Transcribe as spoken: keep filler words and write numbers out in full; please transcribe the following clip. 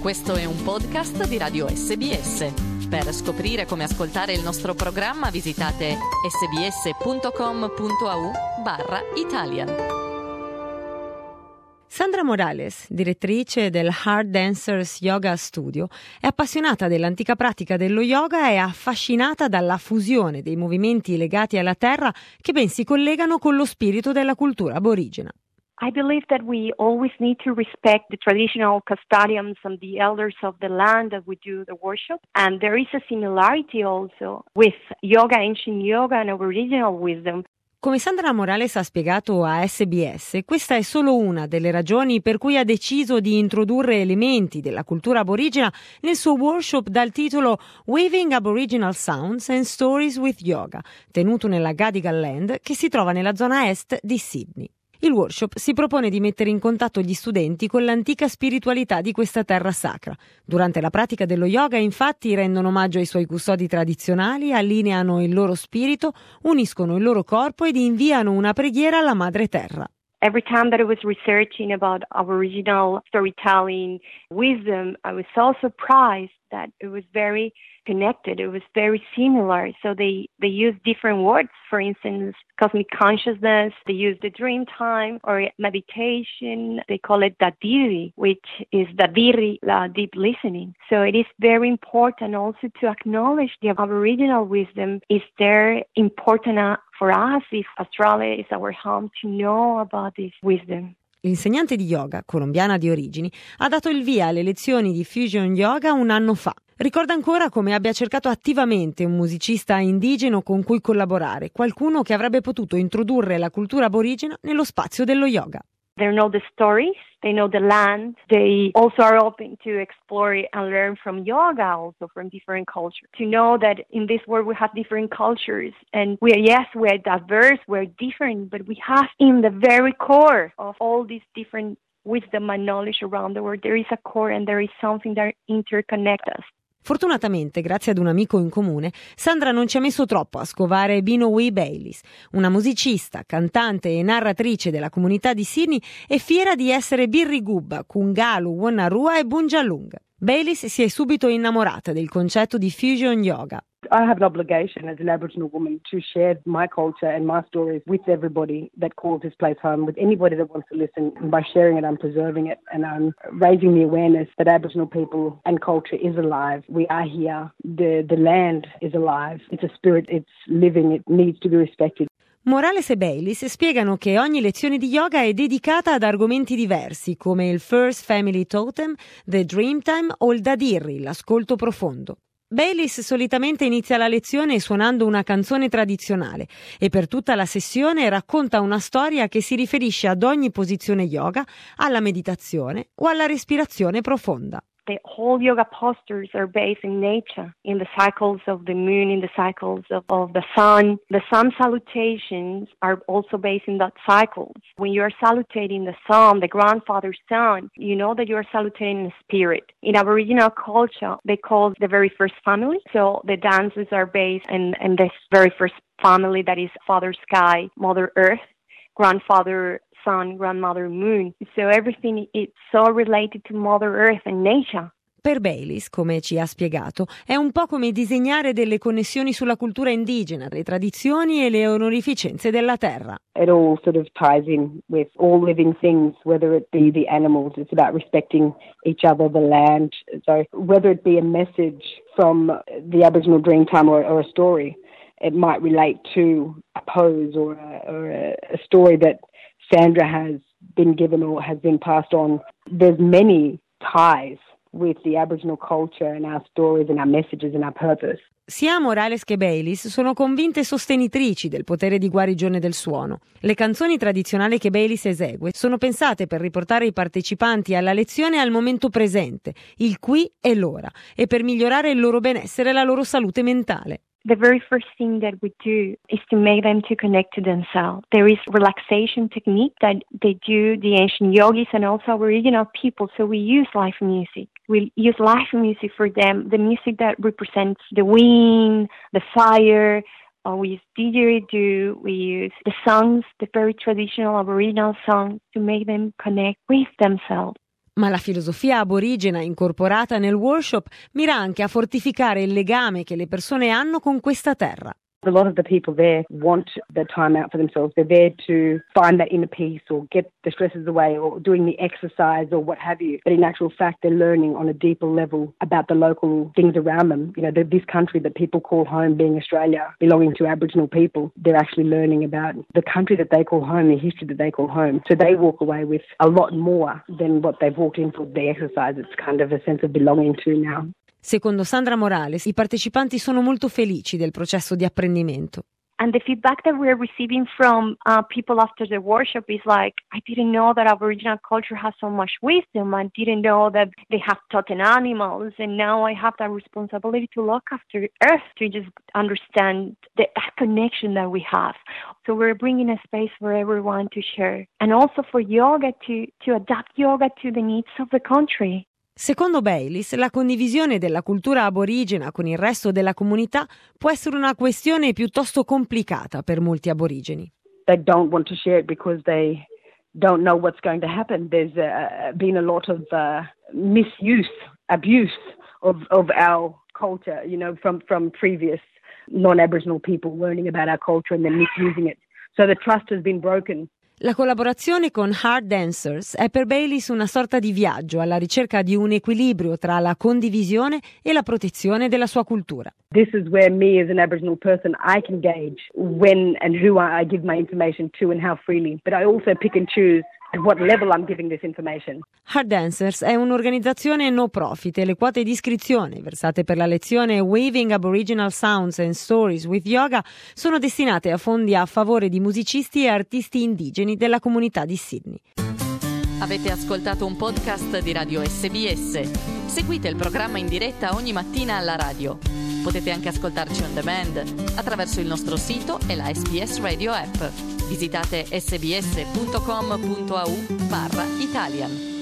Questo è un podcast di Radio S B S. Per scoprire come ascoltare il nostro programma visitate sbs.com.au barra Italian. Sandra Morales, direttrice del Heart Dancers Yoga Studio, è appassionata dell'antica pratica dello yoga e affascinata dalla fusione dei movimenti legati alla terra che ben si collegano con lo spirito della cultura aborigena. I believe that we always need to respect the traditional custodians and the elders of the land that we do the worship. And there is a similarity also with yoga, ancient yoga and Aboriginal wisdom. Come Sandra Morales ha spiegato a S B S, questa è solo una delle ragioni per cui ha deciso di introdurre elementi della cultura aborigena nel suo workshop dal titolo Weaving Aboriginal Sounds and Stories with Yoga, tenuto nella Gadigal Land che si trova nella zona est di Sydney. Il workshop si propone di mettere in contatto gli studenti con l'antica spiritualità di questa terra sacra. Durante la pratica dello yoga, infatti, rendono omaggio ai suoi custodi tradizionali, allineano il loro spirito, uniscono il loro corpo ed inviano una preghiera alla madre terra. Every time that I was researching about Aboriginal storytelling wisdom, I was so surprised that it was very connected. It was very similar. So they, they use different words. For instance, cosmic consciousness, they use the dream time or meditation. They call it Dadiri, which is Dadiri, uh, deep listening. So it is very important also to acknowledge the Aboriginal wisdom. Is there important uh, for us, if Australia is our home, to know about this wisdom? L'insegnante di yoga, colombiana di origini, ha dato il via alle lezioni di Fusion Yoga un anno fa. Ricorda ancora come abbia cercato attivamente un musicista indigeno con cui collaborare, qualcuno che avrebbe potuto introdurre la cultura aborigena nello spazio dello yoga. They know the stories, they know the land, they also are open to explore and learn from yoga, also from different cultures. To know that in this world we have different cultures and we are, yes, we are diverse, we are different, but we have in the very core of all these different wisdom and knowledge around the world, there is a core and there is something that interconnects us. Fortunatamente, grazie ad un amico in comune, Sandra non ci ha messo troppo a scovare Binowi Baylis, una musicista, cantante e narratrice della comunità di Sydney e fiera di essere Birrigubba, Kungalu, Wonnarua e Bunjalung. Baylis si è subito innamorata del concetto di Fusion Yoga. I have an obligation as an Aboriginal woman to share my culture and my stories with everybody that calls this place home, with anybody that wants to listen. And by sharing it, I'm preserving it and I'm raising the awareness that Aboriginal people and culture is alive. We are here. The, the land is alive. It's a spirit. It's living. It needs to be respected. Morales e Baylis spiegano che ogni lezione di yoga è dedicata ad argomenti diversi, come il First Family Totem, The Dreamtime o il Dadiri, l'ascolto profondo. Baylis solitamente inizia la lezione suonando una canzone tradizionale e per tutta la sessione racconta una storia che si riferisce ad ogni posizione yoga, alla meditazione o alla respirazione profonda. The whole yoga postures are based in nature, in the cycles of the moon, in the cycles of, of the sun. The sun salutations are also based in that cycles. When you are salutating the sun, the grandfather sun, you know that you are salutating the spirit. In Aboriginal culture, they call the very first family. So the dances are based in, in this very first family that is Father Sky, Mother Earth, Grandfather Sun, Grandmother Moon. So everything is so related to Mother Earth and nature. Per Baylis, come ci ha spiegato, è un po' come disegnare delle connessioni sulla cultura indigena, le tradizioni e le onorificenze della terra. It all sort of ties in with all living things, whether it be the animals. It's about respecting each other, the land. So whether it be a message from the Aboriginal Dreamtime or, or a story, it might relate to a pose or a, or a, a story that Sandra has been given or has been passed on. There's many ties with the Aboriginal culture and our stories and our messages and our purpose. Sia Morales che Baylis sono convinte sostenitrici del potere di guarigione del suono. Le canzoni tradizionali che Baylis esegue sono pensate per riportare i partecipanti alla lezione al momento presente, il qui e l'ora, e per migliorare il loro benessere e la loro salute mentale. The very first thing that we do is to make them to connect to themselves. There is relaxation technique that they do, the ancient yogis and also Aboriginal people. So we use live music. We use live music for them, the music that represents the wind, the fire. Uh, we use didgeridoo. We use the songs, the very traditional Aboriginal songs, to make them connect with themselves. Ma la filosofia aborigena incorporata nel workshop mira anche a fortificare il legame che le persone hanno con questa terra. A lot of the people there want the time out for themselves. They're there to find that inner peace or get the stresses away or doing the exercise or what have you. But in actual fact, they're learning on a deeper level about the local things around them. You know, the, this country that people call home, being Australia, belonging to Aboriginal people, they're actually learning about the country that they call home, the history that they call home. So they walk away with a lot more than what they've walked in for the exercise. It's kind of a sense of belonging to now. Secondo Sandra Morales, i partecipanti sono molto felici del processo di apprendimento. And the feedback that we're receiving from uh, people after the workshop is like, I didn't know that Aboriginal culture has so much wisdom. I didn't know that they have totem animals. And now I have that responsibility to look after Earth, to just understand the connection that we have. So we're bringing a space for everyone to share. And also for yoga to, to adapt yoga to the needs of the country. Secondo Baylis, la condivisione della cultura aborigena con il resto della comunità può essere una questione piuttosto complicata per molti aborigeni. They don't want to share it because they don't know what's going to happen. There's uh, been a lot of uh, misuse, abuse of, of our culture, you know, from, from previous non-Aboriginal people learning about our culture and then misusing it. So the trust has been broken. La collaborazione con Heart Dancers è per Baylis una sorta di viaggio alla ricerca di un equilibrio tra la condivisione e la protezione della sua cultura. This is where me as an Aboriginal person, I can gauge when and who I give my information to and how freely. But I also pick and choose at what level I'm giving this information. Heart Dancers è un'organizzazione no profit e le quote di iscrizione versate per la lezione Weaving Aboriginal Sounds and Stories with Yoga sono destinate a fondi a favore di musicisti e artisti indigeni della comunità di Sydney. Avete ascoltato un podcast di Radio S B S. Seguite il programma in diretta ogni mattina alla radio. Potete anche ascoltarci on demand attraverso il nostro sito e la S B S Radio app. Visitate sbs punto com punto a u barra Italian.